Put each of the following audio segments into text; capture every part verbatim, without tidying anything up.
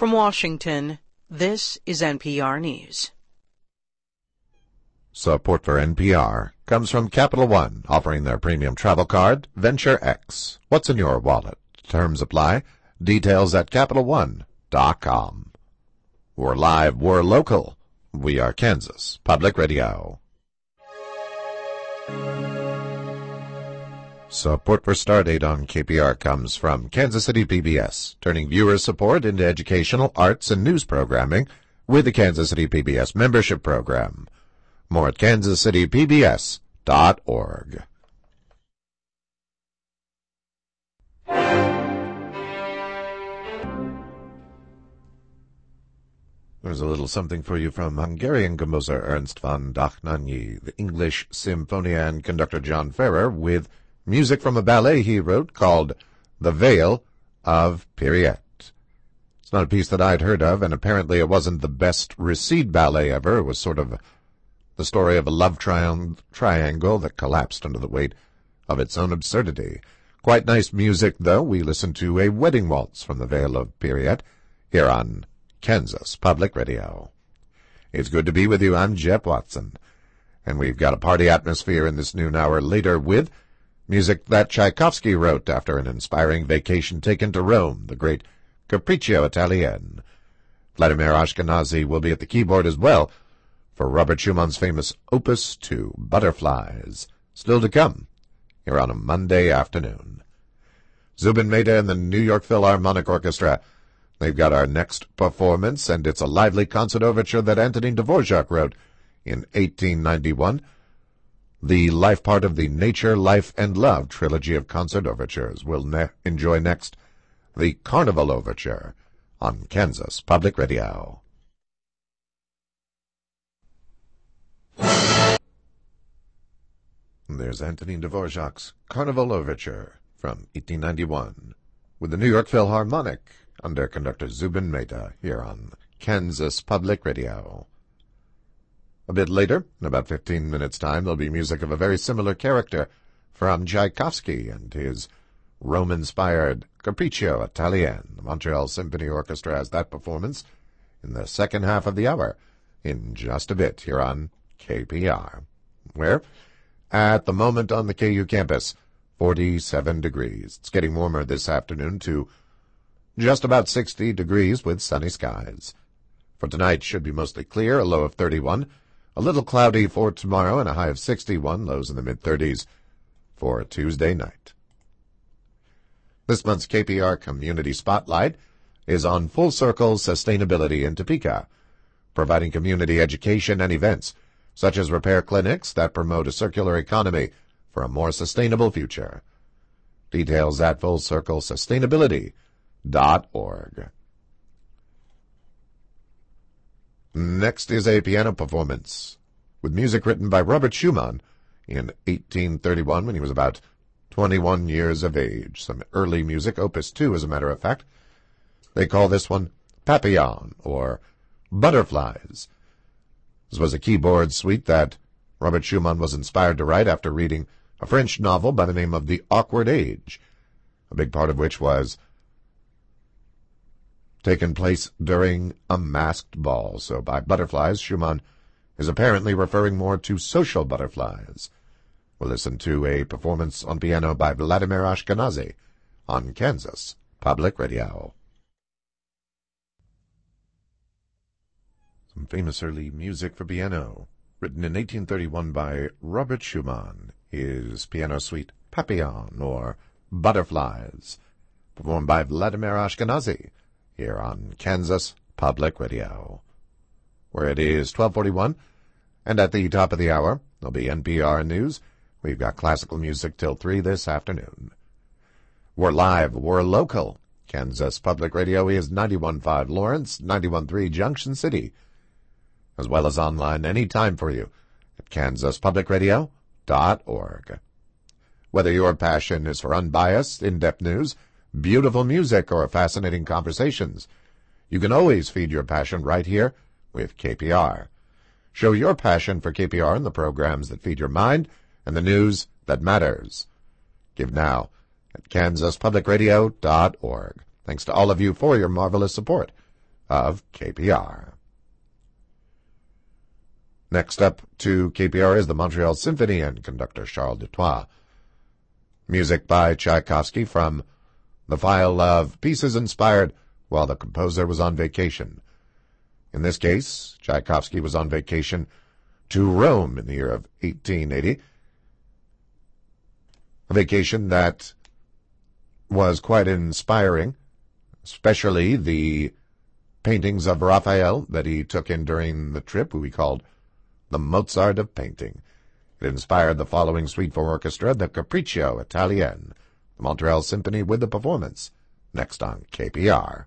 From Washington, this is N P R News. Support for N P R comes from Capital One, offering their premium travel card, Venture X. What's in your wallet? Terms apply. Details at Capital One dot com. We're live, we're local. We are Kansas Public Radio. Support for Stardate on K P R comes from Kansas City P B S, turning viewer support into educational, arts, and news programming with the Kansas City P B S membership program. More at kansas city p b s dot org. There's a little something for you from Hungarian composer Ernst von Dachnányi, the English symphonian conductor John Ferrer, with music from a ballet he wrote called The Veil of Pieriette. It's not a piece that I'd heard of, and apparently it wasn't the best received ballet ever. It was sort of the story of a love tri- triangle that collapsed under the weight of its own absurdity. Quite nice music, though. We listened to a wedding waltz from The Veil of Pieriette here on Kansas Public Radio. It's good to be with you. I'm Jeff Watson, and we've got a party atmosphere in this noon hour later with music that Tchaikovsky wrote after an inspiring vacation taken to Rome, the great Capriccio Italien. Vladimir Ashkenazy will be at the keyboard as well for Robert Schumann's famous Opus two, Butterflies, still to come here on a Monday afternoon. Zubin Mehta and the New York Philharmonic Orchestra, they've got our next performance, and it's a lively concert overture that Antonin Dvorak wrote in eighteen ninety-one. The life part of the Nature, Life, and Love trilogy of concert overtures. We'll ne- enjoy next the Carnival Overture on Kansas Public Radio. There's Antonin Dvorak's Carnival Overture from eighteen ninety-one with the New York Philharmonic under conductor Zubin Mehta here on Kansas Public Radio. A bit later, in about fifteen minutes' time, there'll be music of a very similar character from Tchaikovsky and his Rome-inspired Capriccio Italien. The Montreal Symphony Orchestra has that performance in the second half of the hour in just a bit here on K P R, where, at the moment on the K U campus, forty-seven degrees. It's getting warmer this afternoon to just about sixty degrees with sunny skies. For tonight, should be mostly clear, a low of thirty-one. A little cloudy for tomorrow and a high of sixty-one, lows in the mid-thirties for Tuesday night. This month's K P R Community Spotlight is on Full Circle Sustainability in Topeka, providing community education and events, such as repair clinics that promote a circular economy for a more sustainable future. Details at full circle sustainability dot org. Next is a piano performance with music written by Robert Schumann in eighteen thirty-one when he was about twenty-one years of age. Some early music, Opus two as a matter of fact. They call this one Papillon, or Butterflies. This was a keyboard suite that Robert Schumann was inspired to write after reading a French novel by the name of The Awkward Age, a big part of which was taken place during a masked ball. So by butterflies, Schumann is apparently referring more to social butterflies. We'll listen to a performance on piano by Vladimir Ashkenazy on Kansas Public Radio. Some famous early music for piano, written in eighteen thirty-one by Robert Schumann, is Piano Suite Papillon, or Butterflies, performed by Vladimir Ashkenazy here on Kansas Public Radio, where it is twelve forty-one, and at the top of the hour, there'll be N P R News. We've got classical music till three this afternoon. We're live, we're local. Kansas Public Radio is ninety-one point five Lawrence, ninety-one point three Junction City, as well as online anytime for you at kansas public radio dot org. Whether your passion is for unbiased, in-depth news, beautiful music, or fascinating conversations, you can always feed your passion right here with K P R. Show your passion for K P R in the programs that feed your mind and the news that matters. Give now at kansas public radio dot org. Thanks to all of you for your marvelous support of K P R. Next up to K P R is the Montreal Symphony and conductor Charles Dutoit. Music by Tchaikovsky from the file of pieces inspired while the composer was on vacation. In this case, Tchaikovsky was on vacation to Rome in the year of eighteen eighty, a vacation that was quite inspiring, especially the paintings of Raphael that he took in during the trip, who he called the Mozart of painting. It inspired the following suite for orchestra, the Capriccio Italien, the Montreal Symphony with the performance, next on K P R.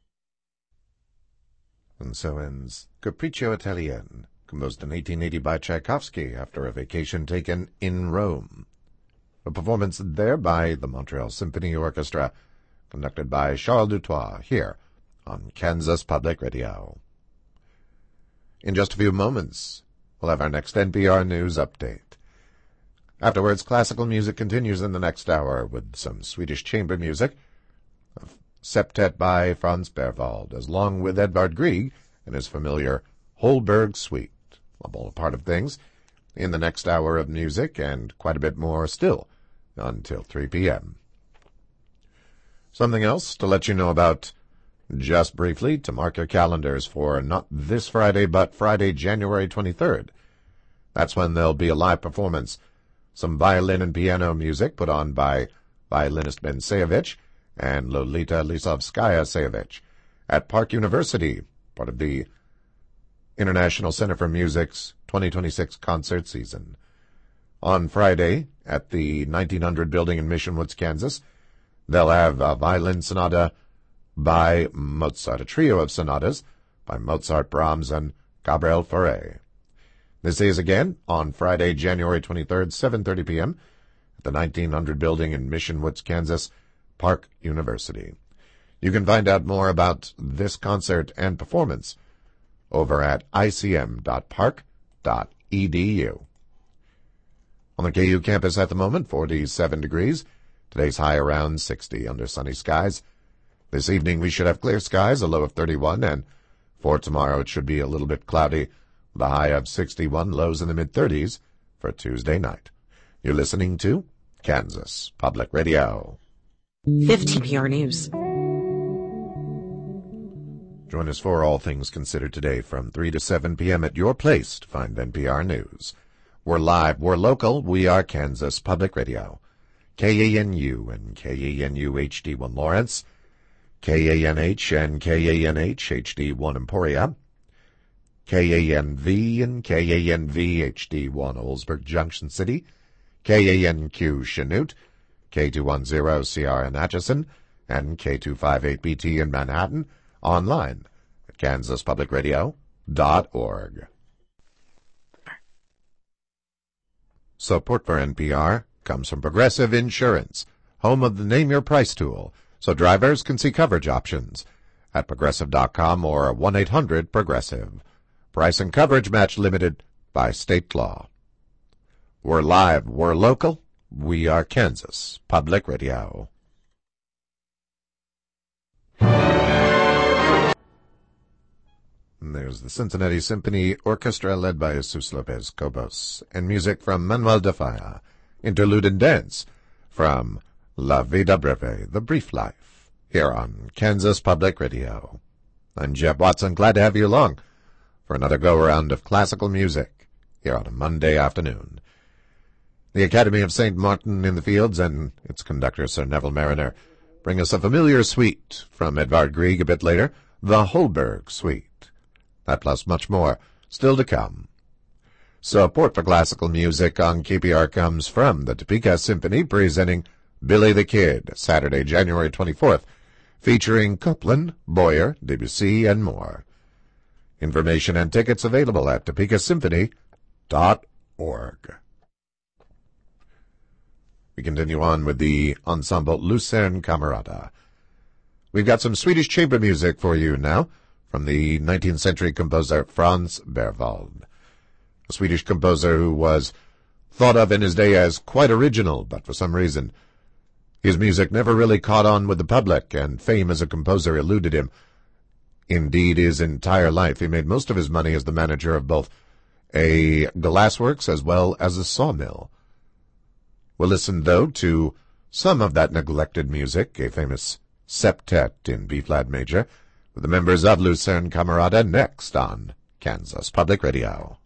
And so ends Capriccio Italien, composed in eighteen eighty by Tchaikovsky after a vacation taken in Rome. A performance there by the Montreal Symphony Orchestra, conducted by Charles Dutoit, here on Kansas Public Radio. In just a few moments, we'll have our next N P R News update. Afterwards, classical music continues in the next hour with some Swedish chamber music, a septet by Franz Berwald, along with Edvard Grieg and his familiar Holberg Suite. A part of things in the next hour of music, and quite a bit more still until three p.m. Something else to let you know about just briefly, to mark your calendars for not this Friday, but Friday, January twenty-third. That's when there'll be a live performance, some violin and piano music put on by violinist Ben Sayevich and Lolita Lisovskaya-Sayevich at Park University, part of the International Center for Music's twenty twenty-six concert season. On Friday, at the nineteen hundred building in Mission Woods, Kansas, they'll have a violin sonata by Mozart, a trio of sonatas by Mozart, Brahms, and Gabriel Fauré. This is again on Friday, January twenty-third, seven thirty p.m. at the nineteen hundred building in Mission Woods, Kansas, Park University. You can find out more about this concert and performance over at I C M dot park dot E D U. On the K U campus at the moment, forty-seven degrees. Today's high around sixty under sunny skies. This evening we should have clear skies, a low of thirty-one, and for tomorrow it should be a little bit cloudy, with a high of sixty-one, lows in the mid-thirties for Tuesday night. You're listening to Kansas Public Radio. fifteen P R News. Join us for All Things Considered today from three to seven p.m. at your place to find N P R News. We're live, we're local, we are Kansas Public Radio. K A N U and K A N U H D one Lawrence, K A N H and K A N H H D one Emporia, K A N V and K A N V H D one Oldsburg Junction City, K A N Q Chanute, K two ten C R in Atchison, and K two fifty-eight B T in Manhattan, online at kansas public radio dot org. Support for N P R comes from Progressive Insurance, home of the Name Your Price tool, so drivers can see coverage options at progressive dot com or one eight hundred progressive. Price and coverage match limited by state law. We're live, we're local, we are Kansas Public Radio. And there's the Cincinnati Symphony Orchestra led by Jesus Lopez Cobos, and music from Manuel de Falla, interlude and dance from La Vida Breve, The Brief Life, here on Kansas Public Radio. I'm Jeff Watson, glad to have you along for another go-around of classical music here on a Monday afternoon. The Academy of Saint Martin in the Fields and its conductor, Sir Neville Mariner, bring us a familiar suite from Edvard Grieg a bit later, the Holberg Suite. That plus much more still to come. Support for classical music on K P R comes from the Topeka Symphony, presenting Billy the Kid, Saturday, January twenty-fourth, featuring Copland, Boyer, Debussy, and more. Information and tickets available at topeka symphony dot org. We continue on with the ensemble Lucerne Camerata. We've got some Swedish chamber music for you now, from the nineteenth century composer Franz Berwald, a Swedish composer who was thought of in his day as quite original, but for some reason his music never really caught on with the public, and fame as a composer eluded him. Indeed, his entire life he made most of his money as the manager of both a glassworks as well as a sawmill. We'll listen, though, to some of that neglected music, a famous septet in B-flat major, with the members of Lucerne Camerata next on Kansas Public Radio.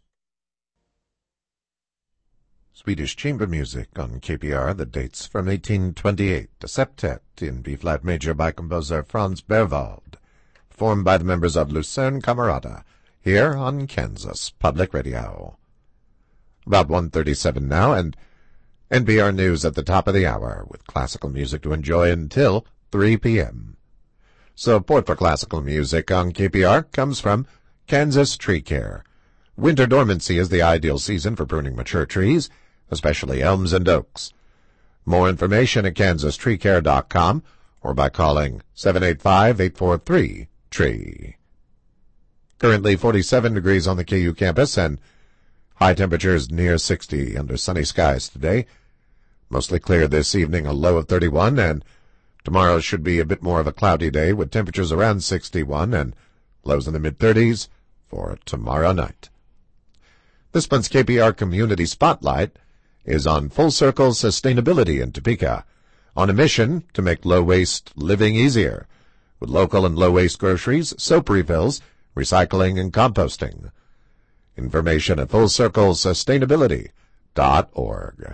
Swedish chamber music on K P R that dates from eighteen twenty-eight, a septet in B-flat major by composer Franz Berwald, performed by the members of Lucerne Camerata, here on Kansas Public Radio. About one thirty-seven now, and N P R News at the top of the hour, with classical music to enjoy until three p.m. Support for classical music on K P R comes from Kansas Tree Care. Winter dormancy is the ideal season for pruning mature trees, especially elms and oaks. More information at kansas tree care dot com or by calling seven eight five, eight four three, T R E E. Currently forty-seven degrees on the K U campus and high temperatures near sixty under sunny skies today. Mostly clear this evening, a low of thirty-one, and tomorrow should be a bit more of a cloudy day with temperatures around sixty-one and lows in the mid-thirties for tomorrow night. This month's K P R Community Spotlight is on Full Circle Sustainability in Topeka, on a mission to make low-waste living easier, with local and low-waste groceries, soap refills, recycling, and composting. Information at full circle sustainability dot org.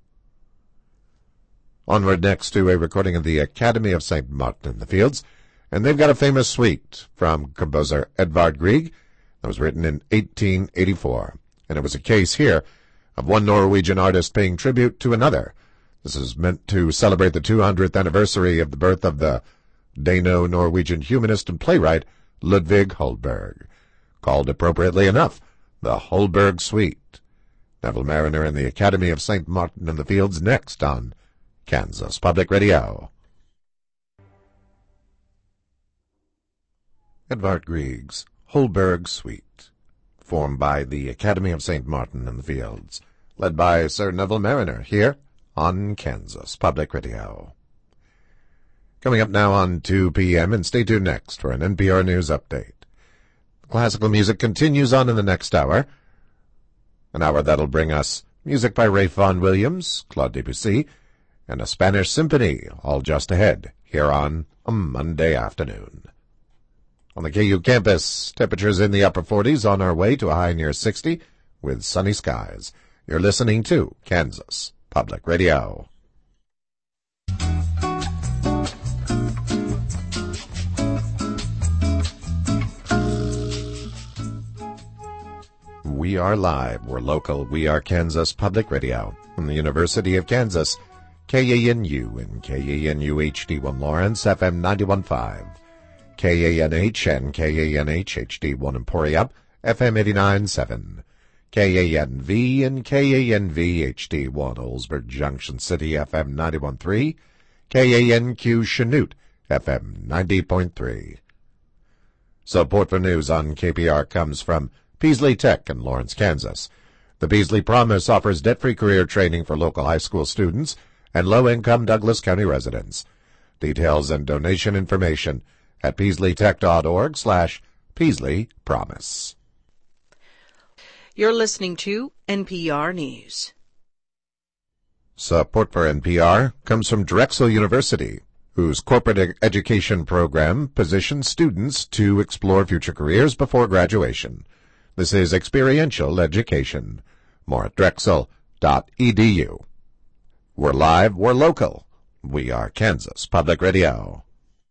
Onward next to a recording of the Academy of Saint Martin in the Fields, and they've got a famous suite from composer Edvard Grieg that was written in eighteen eighty-four, and it was a case here of one Norwegian artist paying tribute to another. This is meant to celebrate the two hundredth anniversary of the birth of the Dano-Norwegian humanist and playwright Ludvig Holberg, called appropriately enough the Holberg Suite. Neville Mariner and the Academy of Saint Martin in the Fields next on Kansas Public Radio. Edvard Grieg's Holberg Suite, formed by the Academy of Saint Martin in the Fields, led by Sir Neville Mariner, here on Kansas Public Radio. Coming up now on two p.m., and stay tuned next for an N P R News update. Classical music continues on in the next hour, an hour that'll bring us music by Ralph Vaughan Williams, Claude Debussy, and a Spanish symphony, all just ahead, here on a Monday afternoon. On the K U campus, temperatures in the upper forties, on our way to a high near sixty, with sunny skies. You're listening to Kansas Public Radio. We are live, we're local, we are Kansas Public Radio, from the University of Kansas, K A N U and K A N U H D one Lawrence, F M ninety-one point five, K A N H and K A N H H D one Emporia, F M eighty-nine point seven, K A N V and K A N V H D one Oldsburg Junction City, F M ninety-one point three, K A N Q Chanute, F M ninety point three. Support for news on K P R comes from Peaslee Tech in Lawrence, Kansas. The Peaslee Promise offers debt-free career training for local high school students and low-income Douglas County residents. Details and donation information at peaslee tech dot org slash Peaslee Promise. You're listening to N P R News. Support for N P R comes from Drexel University, whose corporate ed- education program positions students to explore future careers before graduation. This is experiential education. More at drexel dot e d u. We're live, we're local. We are Kansas Public Radio.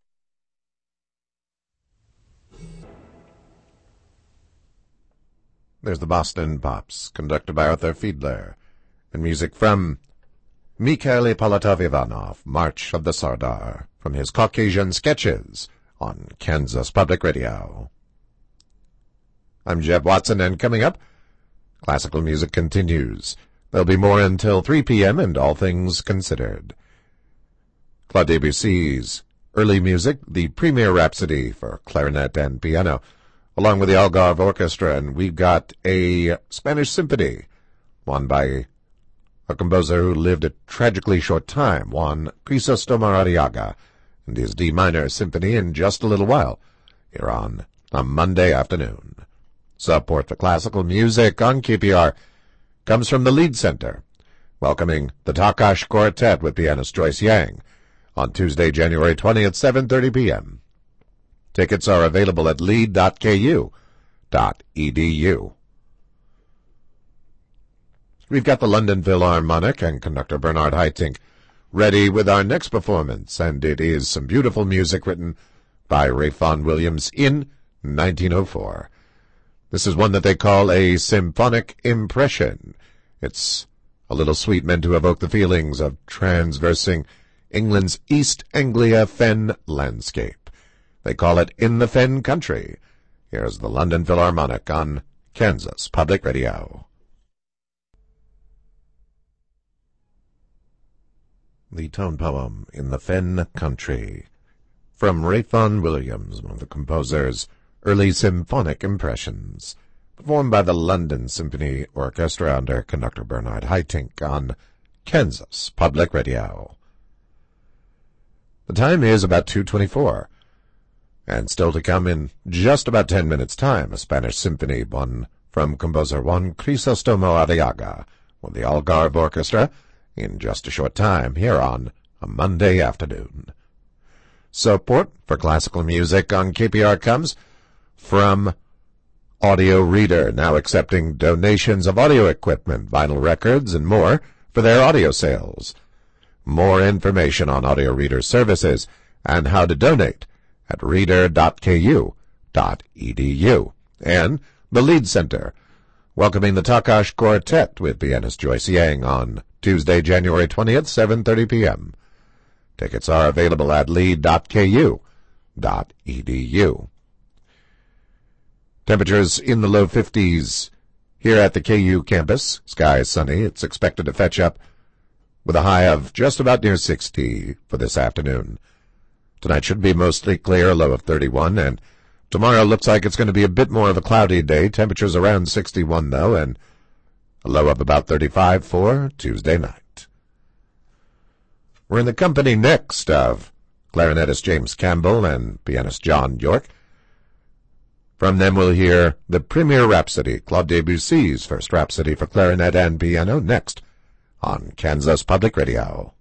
There's the Boston Pops, conducted by Arthur Fiedler, and music from Mikhail Ippolitov Ivanov, March of the Sardar, from his Caucasian Sketches on Kansas Public Radio. I'm Jeb Watson, and coming up, classical music continues. There'll be more until three p.m. and all things considered. Claude Debussy's early music, the premier rhapsody for clarinet and piano, along with the Algarve Orchestra, and we've got a Spanish symphony, one by a composer who lived a tragically short time, Juan Crisóstomo Arriaga, and his D minor symphony in just a little while, here on a Monday afternoon. Support for classical music on K P R comes from the Lead Center, welcoming the Takash Quartet with pianist Joyce Yang on Tuesday, January twentieth, seven thirty p.m. Tickets are available at lead dot k u dot e d u. We've got the London Philharmonic and conductor Bernard Haitink ready with our next performance, and it is some beautiful music written by Ralph Vaughan Williams in nineteen oh four. This is one that they call a symphonic impression. It's a little suite meant to evoke the feelings of transversing England's East Anglia fen landscape. They call it In the Fen Country. Here's the London Philharmonic on Kansas Public Radio. The tone poem In the Fen Country, from Ralph Vaughan Williams, one of the composer's early symphonic impressions, performed by the London Symphony Orchestra under conductor Bernard Haitink on Kansas Public Radio. The time is about two twenty-four, and still to come in just about ten minutes' time, a Spanish symphony, one from composer Juan Crisostomo Arriaga, with the Algarve Orchestra, in just a short time, here on a Monday afternoon. Support for classical music on K P R comes from Audio Reader, now accepting donations of audio equipment, vinyl records, and more for their audio sales. More information on Audio Reader services and how to donate at reader dot k u dot e d u. And the Lead Center, welcoming the Takash Quartet with pianist Joyce Yang on Tuesday, January twentieth, seven thirty p.m. Tickets are available at lead dot k u dot e d u. Temperatures in the low fifties here at the K U campus. Sky is sunny. It's expected to fetch up with a high of just about near sixty for this afternoon. Tonight should be mostly clear, a low of thirty-one, and tomorrow looks like it's going to be a bit more of a cloudy day. Temperatures around sixty-one, though, and a low of about thirty-five for Tuesday night. We're in the company next of clarinetist James Campbell and pianist John York. From them we'll hear the Premier Rhapsody, Claude Debussy's first rhapsody for clarinet and piano, next on Kansas Public Radio.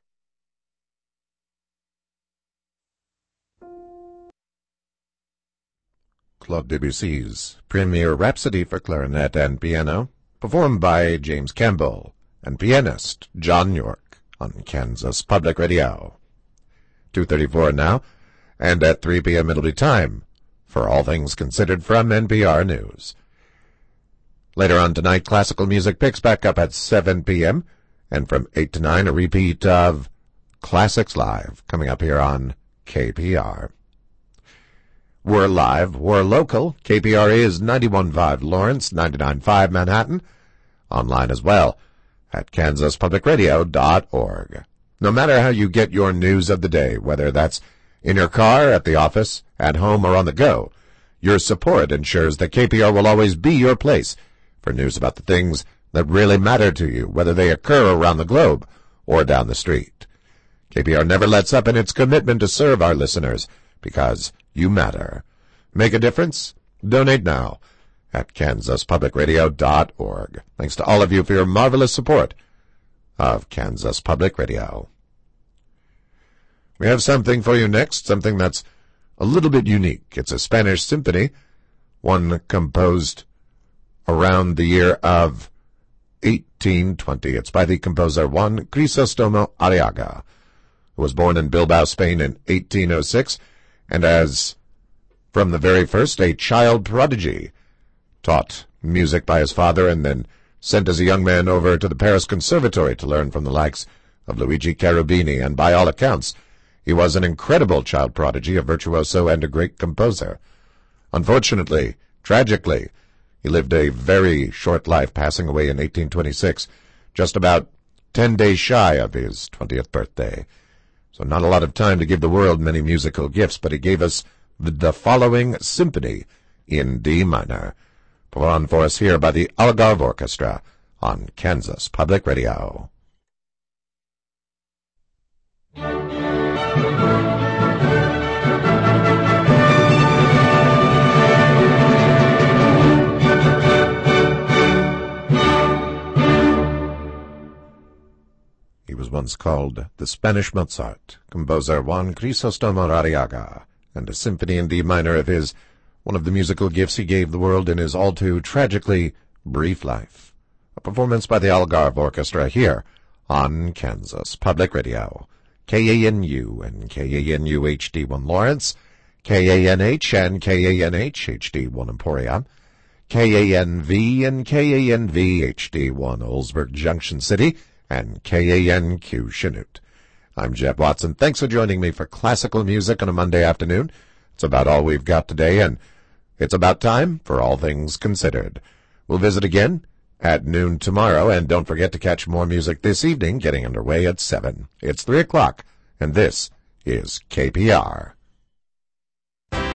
Claude Debussy's Premier Rhapsody for clarinet and piano, performed by James Campbell and pianist John York on Kansas Public Radio. two thirty-four now, and at three p.m. it'll be time for All Things Considered from N P R News. Later on tonight, classical music picks back up at seven p.m., and from eight to nine, a repeat of Classics Live, coming up here on K P R. We're live, we're local. K P R is ninety-one point five Lawrence, ninety-nine point five Manhattan. Online as well at kansas public radio dot org. No matter how you get your news of the day, whether that's in your car, at the office, at home, or on the go, your support ensures that K P R will always be your place for news about the things that really matter to you, whether they occur around the globe or down the street. K P R never lets up in its commitment to serve our listeners, because you matter. Make a difference? Donate now at kansas public radio dot org. Thanks to all of you for your marvelous support of Kansas Public Radio. We have something for you next, something that's a little bit unique. It's a Spanish symphony, one composed around the year of eighteen twenty. It's by the composer Juan Crisostomo Arriaga, who was born in Bilbao, Spain in eighteen oh six, and as from the very first a child prodigy, taught music by his father and then sent as a young man over to the Paris Conservatory to learn from the likes of Luigi Cherubini, and by all accounts he was an incredible child prodigy, a virtuoso, and a great composer. Unfortunately, tragically, he lived a very short life, passing away in eighteen twenty-six, just about ten days shy of his twentieth birthday. So not a lot of time to give the world many musical gifts, but he gave us the, the following symphony in D minor, put on for us here by the Algarve Orchestra on Kansas Public Radio. once called The Spanish Mozart, composer Juan Crisóstomo Arriaga, and a symphony in D minor of his, one of the musical gifts he gave the world in his all too tragically brief life. A performance by the Algarve Orchestra here on Kansas Public Radio, K A N U and K A N U H D one Lawrence, K A N H and K A N H H D one Emporia, K A N V and K A N V H D one Oldsburg Junction City, and K A N Q Chanute. I'm Jeb Watson. Thanks for joining me for classical music on a Monday afternoon. It's about all we've got today, and it's about time for All Things Considered. We'll visit again at noon tomorrow, and don't forget to catch more music this evening, getting underway at seven. It's three o'clock, and this is K P R.